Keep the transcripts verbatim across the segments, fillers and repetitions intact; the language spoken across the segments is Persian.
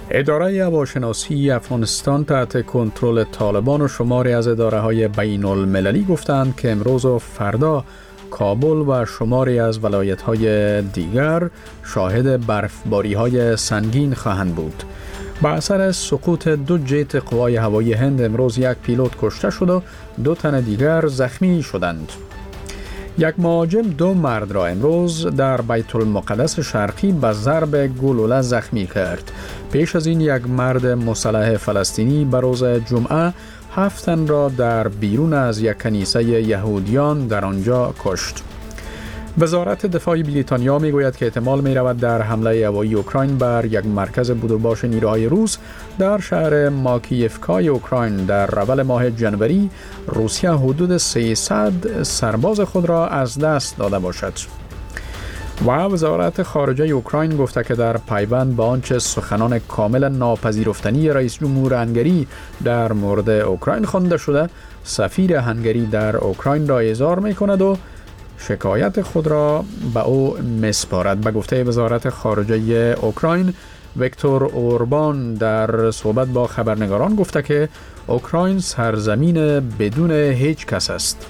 اداره هواشناسی افغانستان تحت کنترل طالبان و شماری از اداره‌های بین المللی گفتند که امروز و فردا کابل و شماری از ولایت‌های دیگر شاهد برفباری‌های سنگین خواهند بود. با اثر سقوط دو جت قوای هوایی هند امروز یک پیلوت کشته شد و دو تن دیگر زخمی شدند. یک مهاجم دو مرد را امروز در بیت المقدس شرقی به ضرب گلوله زخمی کرد. پیش از این یک مرد مسلح فلسطینی به روز جمعه هفت تن را در بیرون از یک کنیسه یهودیان در آنجا کشت. وزارت دفاع بریتانیا میگوید که احتمال می رود در حمله هوایی اوکراین بر یک مرکز بود و باش نیروهای روس در شهر ماکییفکای اوکراین در اول ماه جنوری روسیه حدود سیصد سرباز خود را از دست داده باشد. و وزارت خارجه اوکراین گفته که در پیوند به آنچه سخنان کامل ناپذیرفتنی رئیس جمهور هنگری در مورد اوکراین خوانده شده، سفیر هنگری در اوکراین را اظهار می کند و شکایت خود را به او میسپارد. به گفته وزارت خارجه اوکراین، ویکتور اوربان در صحبت با خبرنگاران گفته که اوکراین سرزمین بدون هیچ کس است.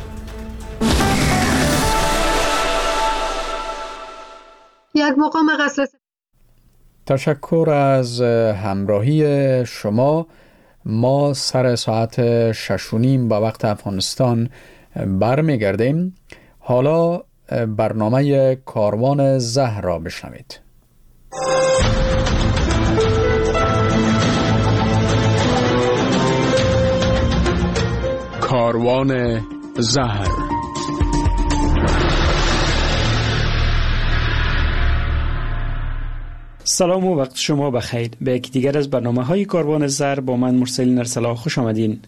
یک مقام قصر. تشکر از همراهی شما. ما سر ساعت شش و نیم با وقت افغانستان برمیگردیم. حالا برنامه کاروان زهر را بشنوید. کاروان زهر. سلام و وقت شما بخیر. به یکی دیگر از برنامه‌های کاروان زهر با من مرسل نرسلا خوش آمدین.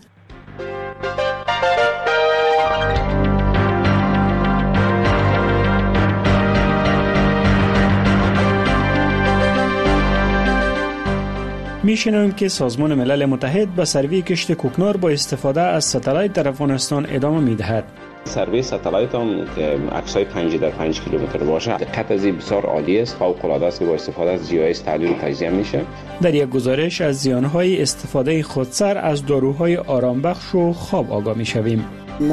میشنویم که سازمان ملل متحد به سروی کشت کوکنار با استفاده از ستلایت در افغانستان ادامه میدهد. سروی ستلایت هم که عکسای پنج در پنج کیلومتر باشه، دقت از این بسیار عالی است، فوق العاده است که با استفاده از جی آی اس تحلیل و تجزیه میشه. در یک گزارش از زیانهای استفاده خودسر از داروهای آرامبخش و خواب آگاه میشویم.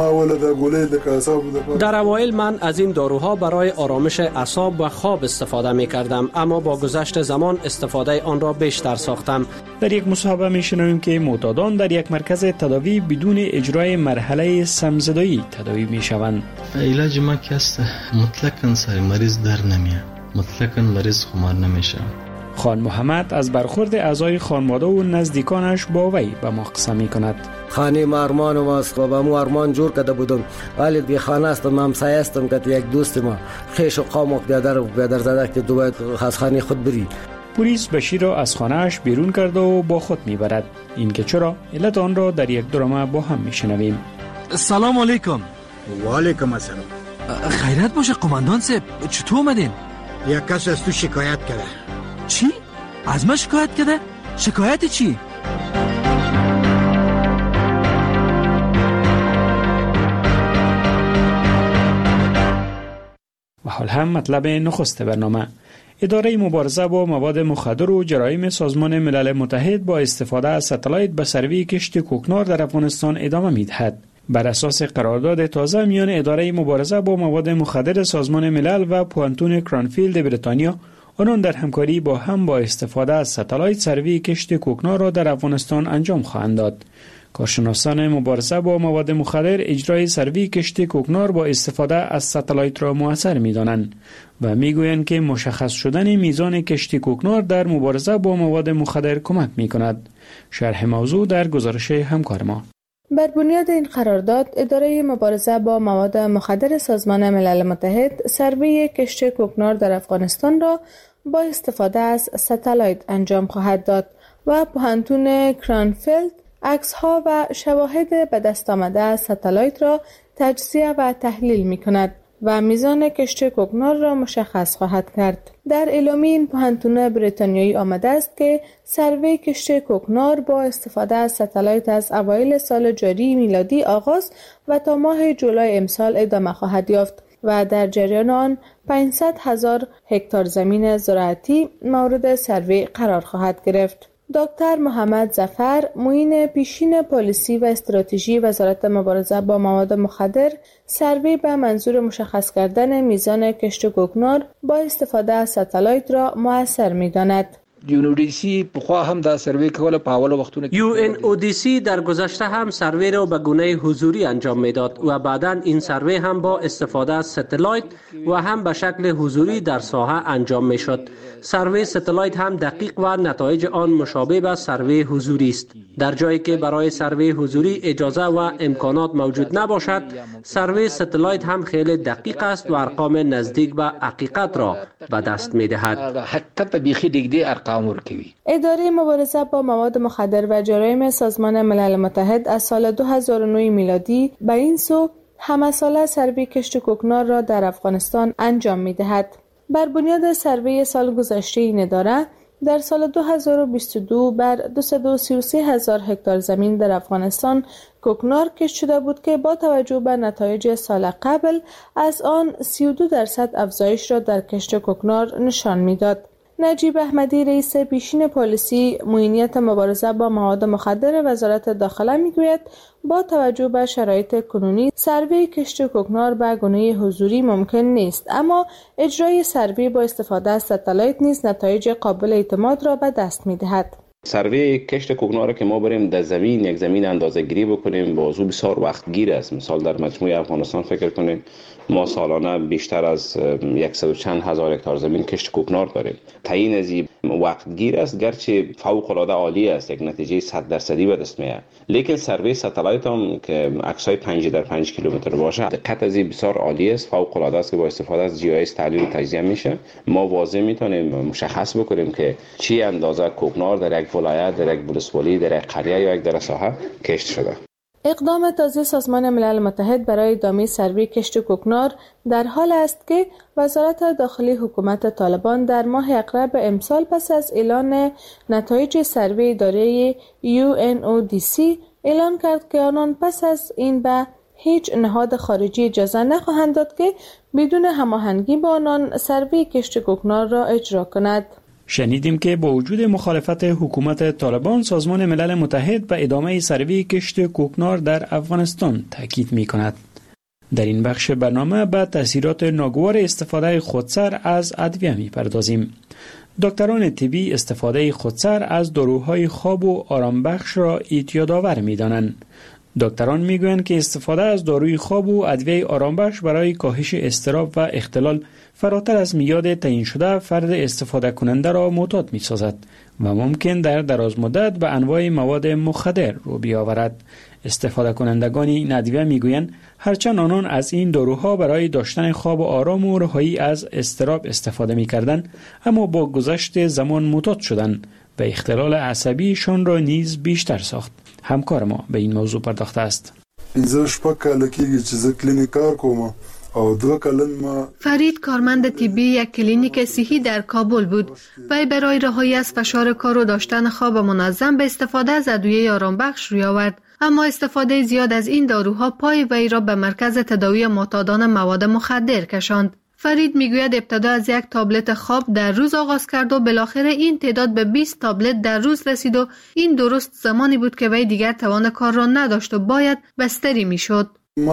در اوایل من از این داروها برای آرامش اعصاب و خواب استفاده می کردم، اما با گذشت زمان استفاده آن را بیشتر ساختم. در یک مصاحبه می شنویم که معتادان در یک مرکز تداوی بدون اجرای مرحله سمزدایی تداوی می شوند. علاج ما که است مطلقاً سر مریض در نمیاد، مطلقاً مریض خمار نمیشه. خان محمد از برخورد اعضای خانواده و نزدیکانش با وی به ما قصه می کند. خانه ما ارمان ماست و با مو ارمان جور کرده بودم، ولی بی خانه استم، همسایه استم که یک دوست ما خیش و قام و بیادر بیادر زده که دوباره از خانه خود بری. پلیس بشیر را از خانه‌اش بیرون کرده و با خود میبرد. این که چرا علت آن را در یک درامه با هم میشنویم. سلام علیکم. و علیکم السلام. خیرت باشه قماندان صاحب، چطور اومدین؟ یک کس از تو شکایت کرده. چی؟ از من شکایت کرده؟ شکایت چی؟ و حال هم مطلب نخست برنامه. اداره مبارزه با مواد مخدر و جرایم سازمان ملل متحد با استفاده از ستلایت به سروی کشت کوکنار در افغانستان ادامه می‌دهد. بر اساس قرارداد تازه میان اداره مبارزه با مواد مخدر سازمان ملل و پوانتون کرانفیلد بریتانیا، آنان در همکاری با هم با استفاده از ستلایت سروی کشت کوکنار را در افغانستان انجام خواهند داد. کارشناسان مبارزه با مواد مخدر اجرای سروی کشت کوکنار با استفاده از ستلایت را مؤثر می‌دانند و می‌گویند که مشخص شدن میزان کشت کوکنار در مبارزه با مواد مخدر کمک می‌کند. شرح موضوع در گزارش همکار ما. بر بنیاد این قرارداد، اداره مبارزه با مواد مخدر سازمان ملل متحد سروی کشت کوکنار در افغانستان را با استفاده از ستلایت انجام خواهد داد و پوهنتون کرانفیلد عکس‌ها و شواهد به دست آمده از ستلایت را تجزیه و تحلیل می‌کند و میزان کشت کوکنار را مشخص خواهد کرد. در اعلامیه این پوهنتون بریتانیایی آمده است که سروی کشت کوکنار با استفاده از ستلایت از اوایل سال جاری میلادی آغاز و تا ماه جولای امسال ادامه خواهد یافت. و در جریان آن پانصد هزار هکتار زمین زراعتی مورد سروی قرار خواهد گرفت. دکتر محمد ظفر، معین پیشین پالیسی و استراتژی وزارت مبارزه با مواد مخدر، سروی به منظور مشخص کردن میزان کشت کوکنار با استفاده از ستالایت را مؤثر می‌داند. یو ان او دی سی پخوا هم دا سروی کوله په اول وختونو یو ان او دی سی در گذشته هم سروی را به گونه حضوری انجام میداد و بعداً این سروی هم با استفاده از ستالایت و هم به شکل حضوری در ساحه انجام میشد. سروی ستالایت هم دقیق و نتایج آن مشابه به سروی حضوری است. در جایی که برای سروی حضوری اجازه و امکانات موجود نباشد، سروی ستالایت هم خیلی دقیق است و ارقام نزدیک به حقیقت را به دست میدهد. حقیقت بیخی دیگه ارقام ورکوي. اداره مبارزه با مواد مخدر و جرایم سازمان ملل متحد از سال دو هزار و نه میلادی به این سو همه ساله سروی کشت کوکنار را در افغانستان انجام می‌دهد. بر بنیاد سروی سال گذشته این اداره در سال دو هزار و بیست و دو بر دویست و سی و سه هزار هکتار زمین در افغانستان کوکنار کشت شده بود که با توجه به نتایج سال قبل از آن سی و دو درصد افزایش را در کشت کوکنار نشان می‌داد. نجیب احمدی، رئیس پیشین پالیسی معینیت مبارزه با مواد مخدر وزارت داخله میگوید با توجه به شرایط کنونی سروی کشت کوکنار به گونه حضوری ممکن نیست، اما اجرای سروی با استفاده از ستالایت نیز نتایج قابل اعتماد را به دست می‌دهد. سروی کشت کوکنار که ما بریم در زمین یک زمین اندازه گیری بکنیم بازو بسیار وقت گیر است. مثال در مجموعه افغانستان فکر کنیم ما سالانه بیشتر از صد و چند هزار هکتار زمین کشت کوکنار داریم. تعیین از این وقت گیر است، گرچه فوق العاده عالی است، یک نتیجه صد درصدی به دست میاد. لیکن سروی ستالایت هم که عکسای پنج در پنج کیلومتر باشه دقت از این بسیار عالی است، فوق العاده است که با استفاده از جی آی اس تحلیل و تجزیه میشه. ما واضح میتونیم مشخص بکنیم که چی اندازه کوکنار در یک ولایت، در یک ولسوالی، در یک قریه یا یک در ساحه کشت شده. اقدام تازه سازمان ملل متحد برای ادامه سروی کشت کوکنار در حال است که وزارت داخلی حکومت طالبان در ماه اقرب امسال پس از اعلان نتایج سروی اداره یو ان او دی سی اعلان کرد که آنان پس از این به هیچ نهاد خارجی اجازه نخواهند داد که بدون هماهنگی با آنان سروی کشت کوکنار را اجرا کند. شنیدیم که با وجود مخالفت حکومت طالبان سازمان ملل متحد به ادامه سروی کشت کوکنار در افغانستان تاکید می کند. در این بخش برنامه به تاثیرات ناگوار استفاده خودسر از ادویه می پردازیم. دکتران طبی استفاده خودسر از داروهای خواب و آرامبخش را اعتیادآور می دانند. دکتران می گویند که استفاده از داروی خواب و ادویه آرامبخش برای کاهش اضطراب و اختلال فراتر از میاد تعیین شده فرد استفاده کننده را معتاد می سازد و ممکن در دراز مدت به انواع مواد مخدر رو بیاورد. استفاده کنندگان این ادویه می گویند هرچند آنان از این داروها برای داشتن خواب آرام و رهایی از اضطراب استفاده می کردند، اما با گذشت زمان معتاد شدند و اختلال عصبیشان را نیز بیشتر ساخت. همکار ما به این موضوع پرداخته است. فرید کارمند طبی یک کلینیک صحی در کابل بود. وی برای رهایی از فشار کار و داشتن خواب منظم به استفاده از ادویه آرامبخش روی آورد، اما استفاده زیاد از این داروها پای وی را به مرکز تداوی معتادان مواد مخدر کشاند. فرید میگوید ابتدا از یک تابلت خواب در روز آغاز کرد و بالاخره این تعداد به بیست تابلت در روز رسید و این درست زمانی بود که وی دیگر توان کار را نداشت و باید بستری میشد.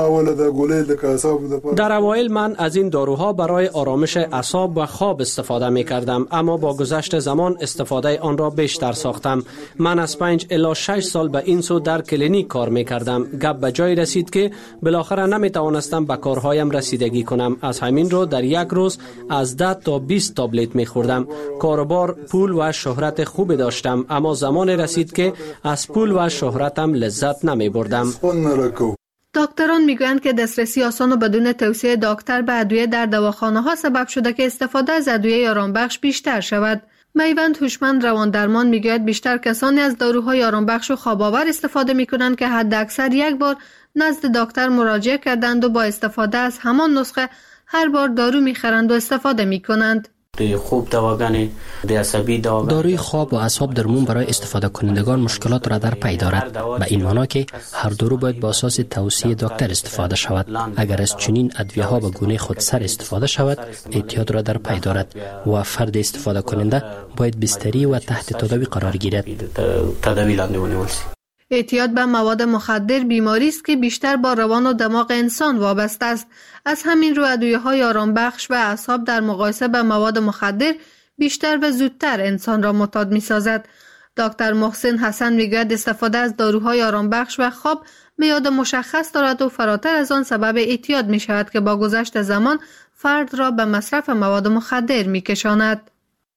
در اوایل من از این داروها برای آرامش اعصاب و خواب استفاده می کردم، اما با گذشت زمان استفاده آن را بیشتر ساختم. من از پنج الی شش سال به این سو در کلینیک کار می کردم. گپ به جای رسید که بالاخره نمی توانستم به کارهایم رسیدگی کنم. از همین رو در یک روز از ده تا بیست تابلت می خوردم. کاروبار، پول و شهرت خوبی داشتم، اما زمان رسید که از پول و شهرتم لذت نمی بردم. دکتران میگویند که دسترسی آسان و بدون توصیه دکتر به ادویه در دواخانه‌ها سبب شده که استفاده از ادویه آرامبخش بیشتر شود. میوند هوشمند روان درمان میگوید بیشتر کسانی از داروهای آرامبخش و خواب‌آور استفاده میکنند که حداکثر یک بار نزد دکتر مراجعه کردند و با استفاده از همان نسخه هر بار دارو میخرند و استفاده میکنند. خوب دواگان عصبی دواگان داروی خواب و اعصاب درمون برای استفاده کنندگان مشکلات را در پی دارد. به این معنا که هر دو باید با اساس توصیه دکتر استفاده شود. اگر از چنین ادویه ها به گونه خودسر استفاده شود اعتیاد را در پی دارد و فرد استفاده کننده باید بستری و تحت تداوی قرار گیرد. تداوی لاندې ونیول. اعتیاد به مواد مخدر بیماری است که بیشتر با روان و دماغ انسان وابسته است. از همین رو ادویه‌های آرامبخش و اعصاب در مقایسه با مواد مخدر بیشتر و زودتر انسان را معتاد می‌سازد. دکتر محسن حسن میگوید استفاده از داروهای آرامبخش و خواب میاد مشخص دارد و فراتر از آن سبب اعتیاد می‌شود که با گذشت زمان فرد را به مصرف مواد مخدر می‌کشاند.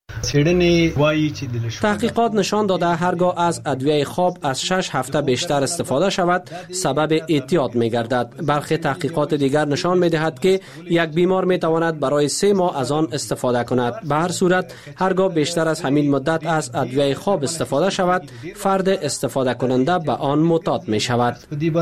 تحقیقات نشان داده هرگاه از ادویه خواب از شش هفته بیشتر استفاده شود سبب اعتیاد می گردد. برخی تحقیقات دیگر نشان می دهد که یک بیمار می تواند برای سه ماه از آن استفاده کند. به هر صورت هرگاه بیشتر از همین مدت از ادویه خواب استفاده شود فرد استفاده کننده به آن معتاد می شود.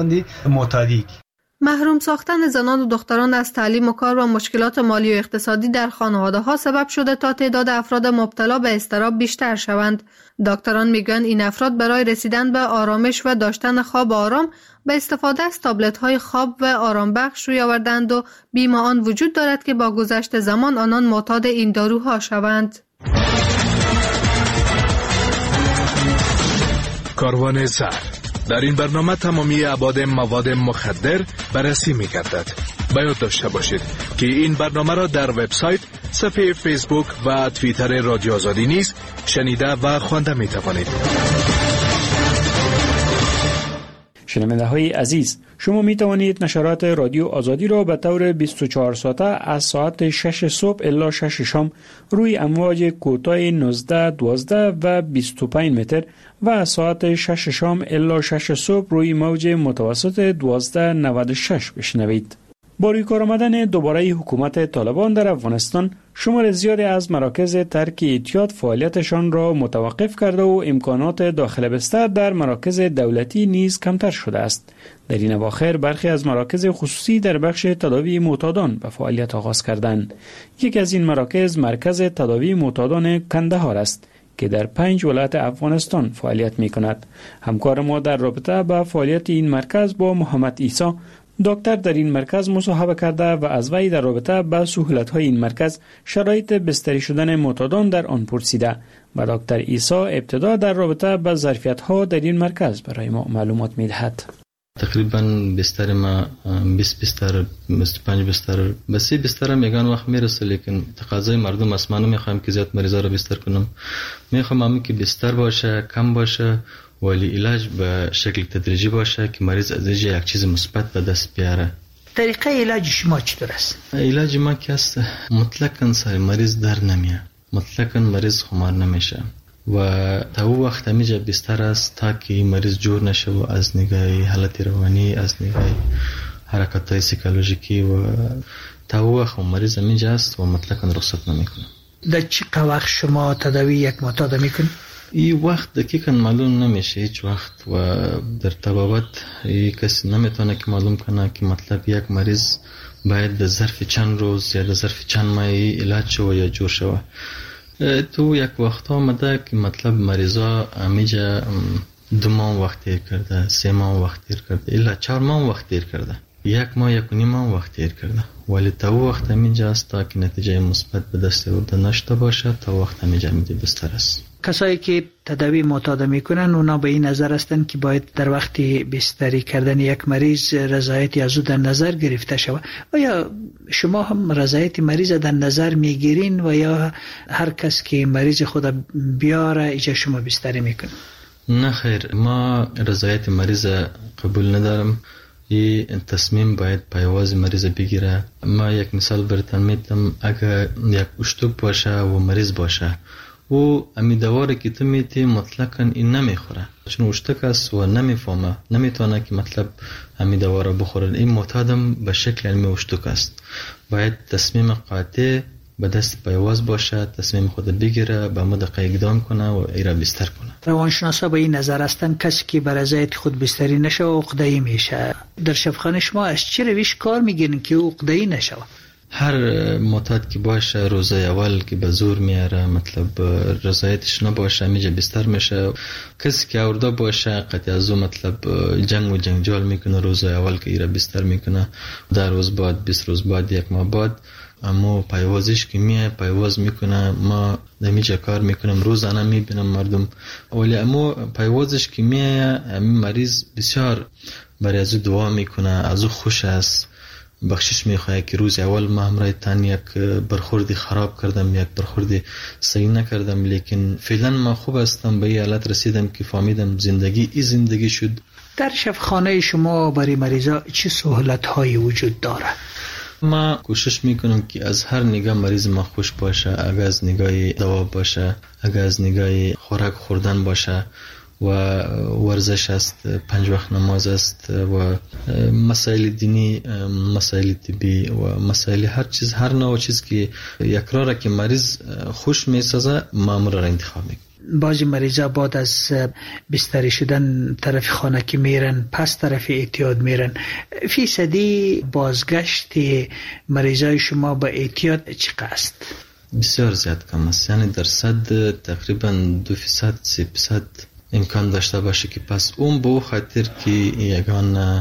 محروم ساختن زنان و دختران از تعلیم و کار و مشکلات مالی و اقتصادی در خانواده ها سبب شده تا تعداد افراد مبتلا به اضطراب بیشتر شوند. دکتران میگن این افراد برای رسیدن به آرامش و داشتن خواب آرام به استفاده از تابلت های خواب و آرام بخش روی آوردند و بیم آن وجود دارد که با گذشت زمان آنان معتاد این داروها شوند. کاروان زر در این برنامه تمامی ابعاد مواد مخدر بررسی می گردد. باید داشته باشید که این برنامه را در وبسایت، صفحه فیسبوک و توییتر رادیو آزادی نیز شنیده و خوانده می توانید. شنونده های عزیز، شما می توانید نشرات رادیو آزادی را به طور بیست و چهار ساعته از ساعت شش صبح الی شش شام روی امواج کوتاه نوزده، دوازده و بیست و پنج متر و از ساعت شش شام الی شش صبح روی موج متوسط دوازده نود و شش بشنوید. با روی کار آمدن دوباره حکومت طالبان در افغانستان، شمار زیادی از مراکز ترک اعتیاد فعالیتشان را متوقف کرده و امکانات داخل بستر در مراکز دولتی نیز کمتر شده است. در این اواخر برخی از مراکز خصوصی در بخش تداوی معتادان به فعالیت آغاز کردند. یکی از این مراکز مرکز تداوی معتادان کندهار است که در پنج ولایت افغانستان فعالیت می کند. همکار ما در رابطه با فعالیت این مرکز با محمد عیسی، دکتر در این مرکز مصاحبه کرده و از وی در رابطه با سهولت‌های این مرکز، شرایط بستری شدن معتادان در آن پرسیده و دکتر عیسی ابتدا در رابطه با ظرفیت‌ها در این مرکز برای ما معلومات می‌دهد. تقریبا بستر ما بیست بستر، بیست و پنج بستر، بس بستر هم یگان وقت میرسه، لیکن تقاضای مردم است. من نمیخوام که زیاد مریضا رو بستر کنم، میخوام هم که بستر باشه، کم باشه، ولی علاج به شکل تدریجی باشه که مریض از اینجا یک چیز مثبت به دست بیاره. طریقه علاج شما چطور است؟ علاج ما که است مطلقاً سر مریض در نمیاد، مطلقاً مریض خمار نمیشه و تا او وقت همیشه بستر است تا که مریض جور نشه و از نگاه حالت روانی، از نگاه حرکت‌های سیکولوژیکی و تا او وقت مریض همیشه است و مطلقاً رخصت نمیکنه. در چه وقت شما تداوی یک معتاد میکنید؟ این وقت دقیقاً معلوم نمیشه هیچ وقت و در طبابت کسی نمیتونه که معلوم کنه که مطلب یک مریض باید در ظرف چند روز یا در ظرف چند ماه علاج شوه یا جور شوه. تو یک وقت آمده که مطلب مریضا همیجا دو ماه وقت دیر کرده، سه ماه وقت دیر کرده، الا چهار ماه وقت دیر کرده، یک ماه یک و نیم ماه وقت دیر کرده، ولی تا وقت همیجا است تا که نتیجه مثبت به دست آورده نشده باشه تا وقت همیجا میده بستر است. کسایی که تداوی معتاد میکنن اونا به این نظر هستند که باید در وقت بستری کردن یک مریض رضایت از او در نظر گرفته شود. آیا شما هم رضایت مریض در نظر میگیرین و یا هر کس که مریض خود بیاره ایجا شما بستری میکنن؟ نه خیر، ما رضایت مریض قبول ندارم. این تصمیم باید پیواز مریض بگیره. ما یک مثال براتون میتم، اگر یک اشتوک باشه و مریض باشه و امی دواره که تو میتی مطلقاً این نمیخوره، چون اشتک است و نمیفهمه، نمیتونه که مطلب امی دواره بخوره. این معتادم به شکل علمی اشتک است. باید تصمیم قاطع به دست پیواز باشه، تصمیم خود بگیره، به مدقه اقدام کنه و ایره بستر کنه. روانشناسا به این نظر هستند کسی که به رضایت خود بستری نشه و عقده‌ای میشه. در شفاخانه شما از چه روش کار میگیرین که عقده‌ای نشه؟ هر معتاد که باشه روزه اول که به زور میاره، مطلب رضایتش نباشه میجه بستر میشه. کسی که اورده باشه قطعی از او مطلب جنگ و جنجال میکنه روزه اول که ایره بستر میکنه، در روز بعد بیست روز بعد یک ماه بعد اما پیوازش که میه پیواز میکنه. ما نمیجه کار میکنم روزانه میبینم مردم، ولی اما پیوازش که میه همین مریض بسیار برای از او دعا میکنه، از او خوش است، بخشش میخواه که روز اول ما همراه تن یک برخوردی خراب کردم، یک برخوردی صحیح نکردم، لیکن فعلا ما خوب هستم، به این حالت رسیدم که فهمیدم زندگی ای زندگی شد. در شفاخانه شما برای مریضا چه سهولت هایی وجود داره؟ ما کوشش میکنم که از هر نگاه مریض ما خوش باشه، اگر از نگاه دوا باشه، اگر از نگاه خوراک خوردن باشه و ورزش است، پنج وقت نماز است و مسائل دینی، مسائل طبی و مسائل هر چیز، هر نوع چیز که یک راه که مریض خوش میسازه مامور را انتخاب میکنه. بعضی مریضا بعد از بستری شدن طرف خانه که میرن پس طرف اعتیاد میرن. فیصدی بازگشت مریضای شما به اعتیاد چقدر است؟ بسیار زیاد کم است، یعنی درصد تقریبا دو فیصد سه فیصد امکان داشته باشه که پس اون به خاطر که یگان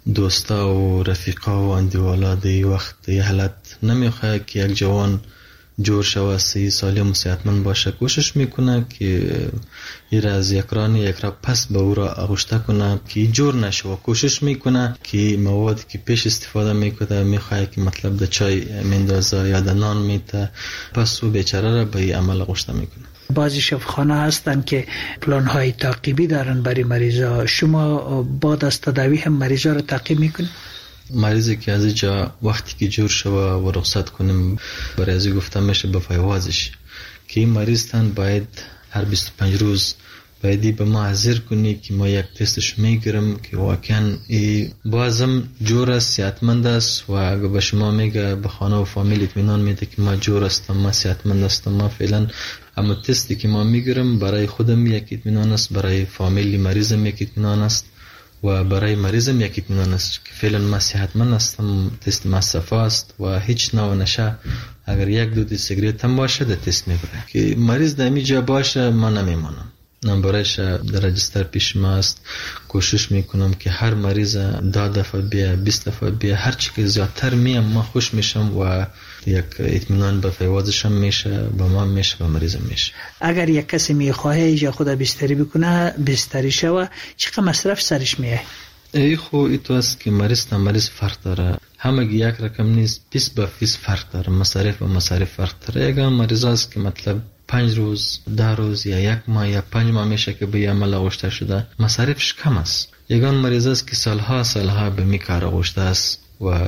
دوستا و رفیقا و اندیوالا دی وقت یه حالت نمیخواه که یک جوان جور شوه، سی سالم و صحتمند باشه، کوشش میکنه که این را از یک ران یک را پس به او را اغشته کنه که جور نشوه. کوشش میکنه که مواد که پیش استفاده میکنه میخواه که مطلب در چای میندازه یا در نان میته، پس او بیچاره را به این عمل اغشته میکنه. بعضی شفاخانه هستن که پلان های تعقیبی دارن برای مریضا، شما بعد از تداوی هم مریضا رو تعقیب میکنید؟ مریضی که از اینجا وقتی که جور شوه و رخصت کنیم برای ازی گفتم میشه به فیوازش که این مریض تن باید هر بیست و پنج روز بایدی به ما حاضر کنی که ما یک تستش میگیرم که واقعا ای بازم جور است، صحتمند است و اگه به شما میگه به خانه و فامیل اطمینان میده که ما جور هستم، ما صحتمند هستم، ما فعلا اما تستی که ما میگیرم برای خودم یک اطمینان است، برای فامیل مریضم یک اطمینان است و برای مریضم یک اطمینان است که فعلا ما صحتمند هستم، تست ما صفا است و هیچ نوع نشه اگر یک دو سیگریت هم باشه در تست میبره که مریض در اینجا باشه ما نمیمانم. نمبرش در رجستر پیش ما است. کوشش میکنم که هر مریض ده دفعه بیا، بیست دفعه بیا، هر چی که زیادتر میم ما خوش میشم و یک اطمینان به فیوازشم میشه، به ما میشه، به مریضم میشه. اگر یک کسی میخواه ایجا خود بستری بکنه بستری شوه چقدر مصرف سرش میه؟ ای خو ایتو است که مریض تا مریض فرق داره، همه یک رقم نیست، پیس به پیس فرق داره، مصارف به مصارف فرق داره. یکم مریض است که مطلب پنج روز، ده روز یا یک ماه یا پنج ماه میشه که به عمل آغشته شده، مصارفش کم است. یگان مریض است که سالها سالها به می کار آغشته است و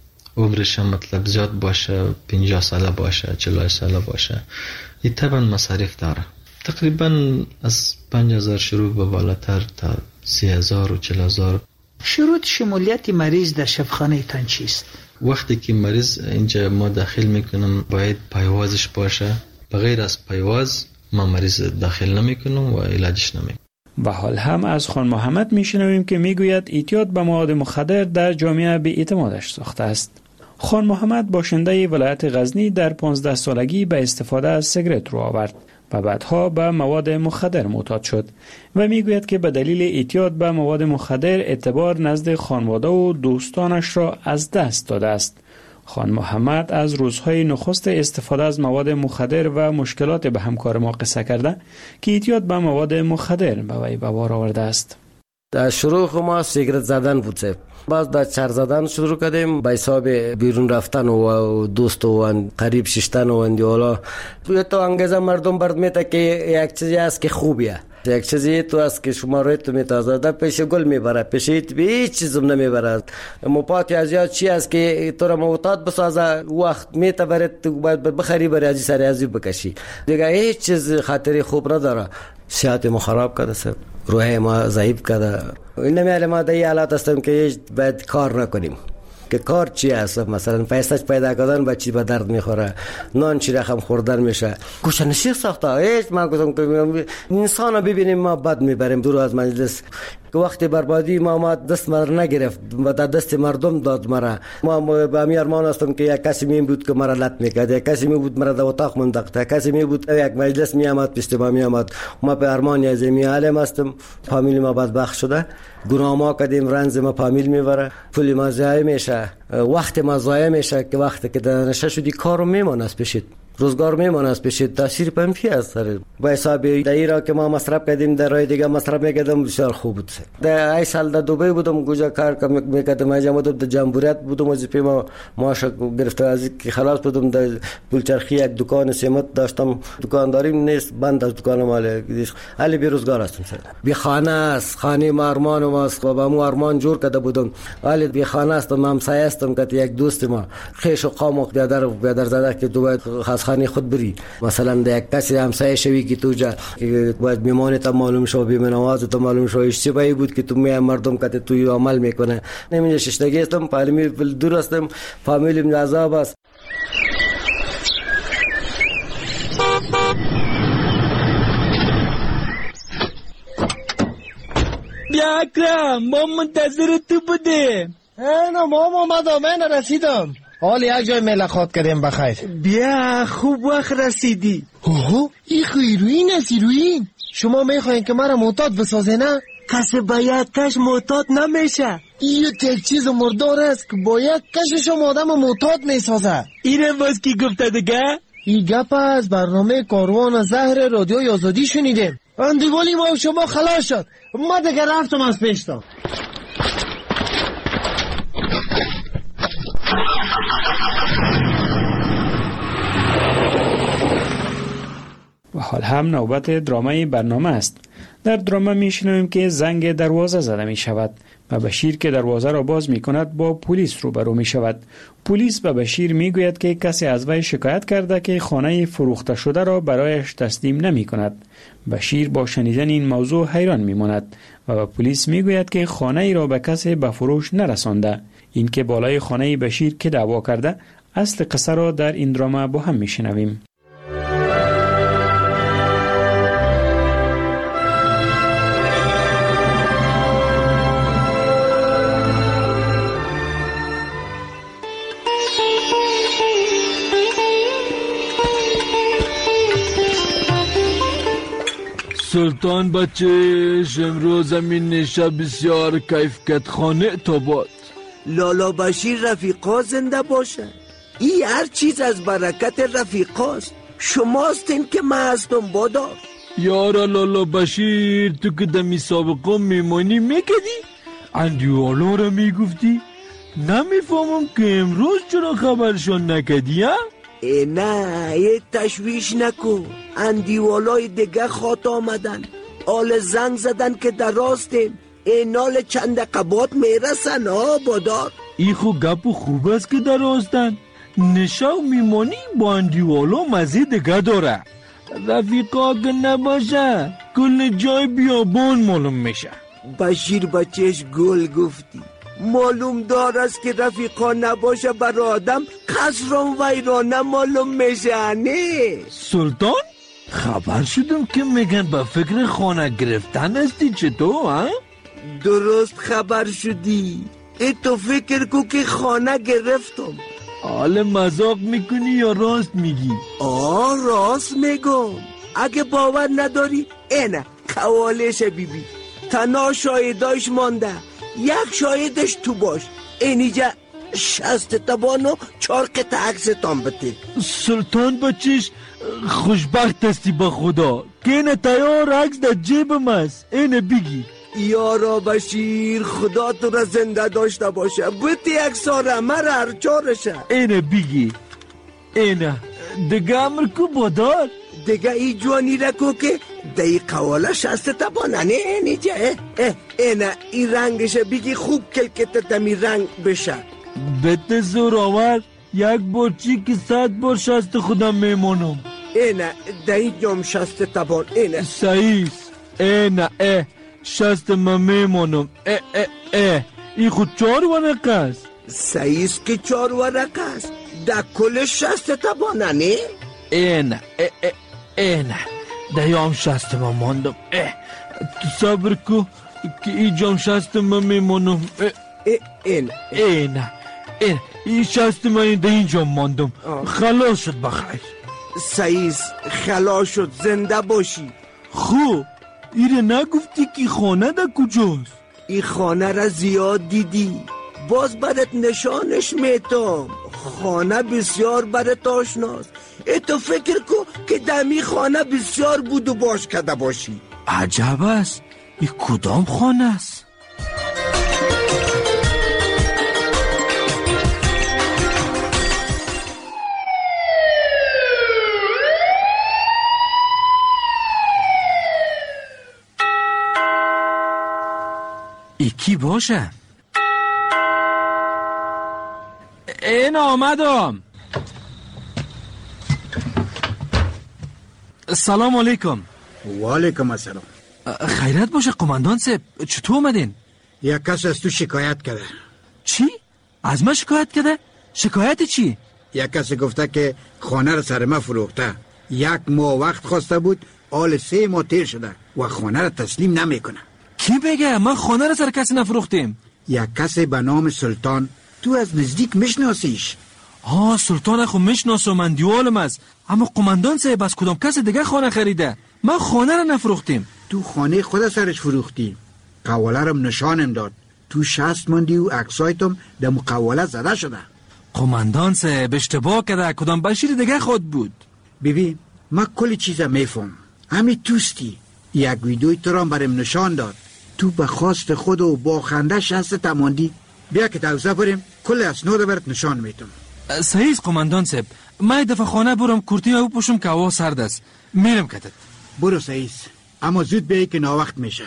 عمرش مطلب زیاد باشه، پنجاه ساله باشه، چهل ساله باشه، این طبعا مصارف داره. تقریبا از پنج هزار شروع به بالاتر تا سی هزار و چهل هزار. شروط شمولیت مریض در شفاخانه تان چیست؟ وقتی که مریض اینجا ما داخل میکنم باید پایوازش باشه، بغیر از پایواز ما مریض داخل نمیکنم و علاجش نمیکنم. به حال هم از خان محمد میشنویم که میگوید اعتیاد به مواد مخدر در جامعه بی اعتمادش ساخته است. خان محمد باشنده ولایت غزنی در پانزده سالگی به استفاده از سیگرت رو آورد و بعدها به مواد مخدر معتاد شد و میگوید که به دلیل اعتیاد به مواد مخدر اعتبار نزد خانواده و دوستانش را از دست داده است. خان محمد از روزهای نخست استفاده از مواد مخدر و مشکلات به همکار ما قصه کرده که اعتیاد به مواد مخدر به وی به بار آورده است. در شروع ما سیگرت زدن بود، بعد در چر زدن شروع کردیم، به حساب بیرون رفتن و دوست و قریب ششتن و اندیالا. تو انگیزه مردم برد میته که یک چیزی است که خوبیه، یک چیزی تو است که شما روی تو میتازه، در پیش گل میبره، پیش هیچ چیزم نمیبره. مپاتی از یاد چی است که تو را معتاد بسازه، وقت میته برد تو باید بخری بری ازی سری ازی بکشی دیگه، هیچ چیز خاطری خوب نداره. صحت ما خراب کرده، سر روح ما ضعیف کرده. این نمیاله ما در این حالت هستم که باید کار نکنیم که کار چی است، مثلا پیسش پیدا کردن با چی به درد میخوره، نان چی رقم خوردن میشه، گوشنشی ساخته. هیچ من گفتم که انسان رو ببینیم ما بد میبریم دور از مجلس. که وقتی بربادی ما ما دست مرا نگرفت و در دست مردم داد مرا. ما به امی ارمان هستم که یک کسی می بود که مرا لط میکرد، یک کسی می بود مرا در اتاق منداخت، یک کسی می بود یک مجلس می آمد پیش ما می آمد. ما به ارمان از می عالم هستم. فامیل ما بدبخت شده، گناه ما کردیم، رنج ما فامیل میبره، پول ما ضایع میشه، وقت ما ضایع میشه که وقتی که در نشه شدی کارو میمونه از پیشت، روزگار میمونه از پیشت، تاثیر منفی است. با حساب دایره که ما مصرف کردیم در راه دیگه مصرف میکردم بسیار خوب بود. در ای سال در دبی بودم، گوجا کار میکردم، اجازه بودم در جمهوریت بودم، وظیفه ما معاش گرفته از که خلاص بودم. در پولچرخی یک دکان سمت داشتم، دکانداری نیست، بند از دکان مال علی بیروزگار هستم. سر بی خانه است، خانه ما ارمان ماست و با مو ارمان جور کرده بودم. علی بی خانه است، ما همسایه هستم که یک دوست ما خیش و قام بیادر بیادر زده که تو باید خانه خود بری، مثلا یک کسی همسایه شوی که تو جا که باید میمانه تا معلوم شو، بیمنواز تا معلوم شو، اشتباهی بود که تو می مردم که تو عمل میکنه. نمیشه ششتگی هستم، پالمی دور هستم، فامیلیم عذاب است. بیا اکرم، ما منتظر تو بودیم. اینا مام اومدم، من رسیدم. حالی یک جای ملاقات کردیم بخیر. بیا خوب وقت رسیدی. اوه این خیروین است. ایروین شما میخواین که مرا معتاد بسازه نه؟ کسی با یک کش معتاد نمیشه. این یک چیز مردار است که با یک کشش هم آدم معتاد میسازه. اینم باز کی گفته دیگه؟ این گپ از برنامه کاروان زهر رادیوی آزادی شنیدیم. اندیوالی ما و شما خلاص شد، ما دیگه رفتم از پیشتا. و حال هم نوبت درامای برنامه است. در درامه میشنویم که زنگ دروازه زده می شود و بشیر که دروازه را باز می کند با پلیس روبرو می شود. پلیس به بشیر می گوید که کسی از وی شکایت کرده که خانه فروخته شده را برایش تسلیم نمی کند. بشیر با شنیدن این موضوع حیران می ماند و به پلیس می گوید که خانه ای را به کسی به فروش نرسانده. این که بالای خانه بشیر که دعوا کرده، اصل قصه را در این درامه با هم می شنویم. سلطان بچهش امروز زمین نشه بسیار کیف کت خانه تا باد. لالا بشیر رفیقا زنده باشه. این هر چیز از برکت رفیقاست. شماستین که من هستم بادار. یارا لالا بشیر، تو که دمی سابقا میمانی میکدی اندیوالا را میگفتی، نمیفهمم که امروز چرا خبرشان نکدی ها؟ ای نه یه تشویش نکن، اندیوالای دیگه خاط آمدن، آل زنگ زدن که در راستیم، اینال چند قبات میرسن ها بادار. ای خو گپ خوب است که در راستن، نشاو میمانی با اندیوالا مزید دیگه داره. رفیقا که نباشه کل جای بیابان معلوم میشه. بشیر بچهش گل گفتی، معلوم دار است که رفیقا نباشه بر آدم قصران ویرانه معلوم میشه. نه سلطان، خبر شدم که میگن به فکر خانه گرفتن هستی، چطور ها؟ درست خبر شدی. ای تو فکر کو که خانه گرفتم. حال مذاق میکنی یا راست میگی؟ آه راست میگم. اگه باور نداری اینه قوالش بیبی، تنها شاهداش مانده، یک شاهدش تو باش. اینجا شست تبان و چار قطع عکستان بده. سلطان بچش خوشبخت هستی با خدا که اینه تیار عکس در جیبم است. اینه بگی. یارا بشیر، خدا تو را زنده داشته باشه، بودی یک ساره مر هر چارشه. اینه بگی. اینه دیگه امر کو بادار، دیگه ای جوانی را کو که دی قواله شست تبانه. نه اینجا اینه ای رنگشه بگی خوب کلکت تمی رنگ بشه. بده زور آور، یک بارچی که صد بار شست خودم میمونم. اینه دی جام شست تبان. اینه سعیس. اینه اه شست من میمونم. اه اه اه ای خود چار ورقه است. سعیس که چار ورقه است، در کل شست تبانه. نه اینه اه اه اینه دیام شست من ماندم. اه تو صبر کو که ای جان شست من میمونم. این این این این شست من در اینجا ماندم. خلاص شد بخیر. سعیز خلاص شد، زنده باشی. خوب ایره نگفتی که خانه در کجاست؟ این خانه را زیاد دیدی، باز برات نشانش میتام. خانه بسیار برات آشناست. ای تو فکر کو که دمی خانه بسیار بود و باش کده باشی. عجب است، این کدام خانه است؟ ای کی باشه؟ این آمدم. سلام علیکم. و علیکم السلام. خیرت باشه قماندان صاحب، چطور اومدین؟ یک کس از تو شکایت کرده. چی؟ از من شکایت کرده؟ شکایت چی؟ یک کسی گفته که خانه را سر ما فروخته. یک ماه وقت خواسته بود، حال سه ماه تیر شده و خانه را تسلیم نمیکنه. کی بگه؟ من خانه را سر کسی نفروختیم. یک کسی به نام سلطان، تو از نزدیک میشناسیش؟ آه سلطان خو میشناسم، من دیوالم است. اما قماندان صاحب از کدام کس دیگه خانه خریده؟ من خانه را نفروختیم. تو خانه خود سرش فروختی. قواله رم نشانم داد. تو شست ماندی و عکسایتم در مقواله زده شده. قماندان صاحب اشتباه کرده، کدام بشیر دیگه خود بود. ببین من کلی چیزا میفهم. همین توستی. یک ویدیوی تو را برم نشان داد. تو به خواست خود و با خنده شست تماندی. بیا که توزه بریم کل اسناد برات نشان میتم. صحیح قماندان صاحب، من دفعه خانه برم کورتی و بپوشم که هوا سرد است. میرم کتت. برو صحیح، اما زود بیایی که ناوقت میشه.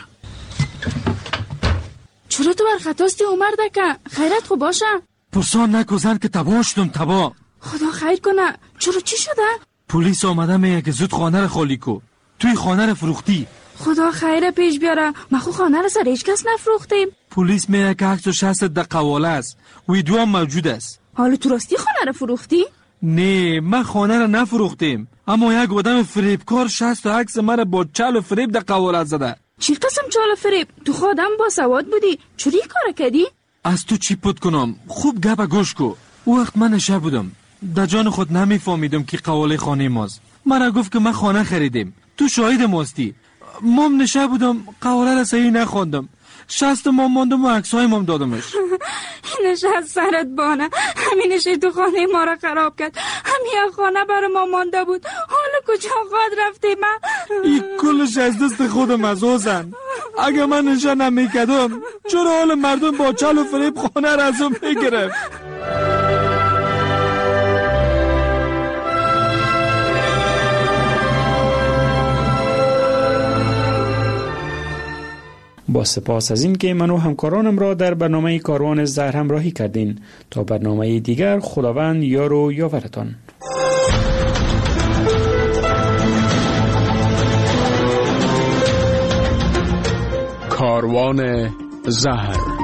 چرا تو بر خطاستی عمر دکه؟ خیرت خوب باشه؟ پرسان نکو زن که تباه شدم تباه. خدا خیر کنه. چرا چی شده؟ پلیس آمده میگه که زود خانه رو خالی کو. توی خانه رو فروختی. خدا خیر پیش بیاره. ما خو خانه رو سر هیچ کس نفروختیم. پلیس میگه که عکس و شست در قواله است. ویدیو هم موجود است. حالا تو راستی خانه رو فروختی؟ نه من خانه رو نفروختیم، اما یک آدم فریبکار شست و عکس مرا با چال و فریب در قواله زده. چی قسم چال و فریب؟ تو خودم با سواد بودی، چوری کار کردی؟ از تو چی پد کنم؟ خوب گپ گوش کو. او وقت من نشه بودم، در جان خود نمیفهمیدم که قواله خانه ماست. مرا گفت که من خانه خریدیم، تو شاهد ماستی. مام نشه بودم، قواله را صحیح نخوندم. شست ما ماندم و عکسای مام دادمش. اینش از سرت بانه، همینش تو خانه ما را خراب کرد. همین خانه برای ما مانده بود، حالا کجا خود رفتی من؟ این کلش از دست خودم از اوزن. اگه من نشه نمیکدم چرا حال مردم با چال و فریب خانه را ازم میگرفت؟ با سپاس از این که من و همکارانم را در برنامه کاروان زهر همراهی کردین. تا برنامه دیگر خداوند یار و یاورتان. کاروان زهر.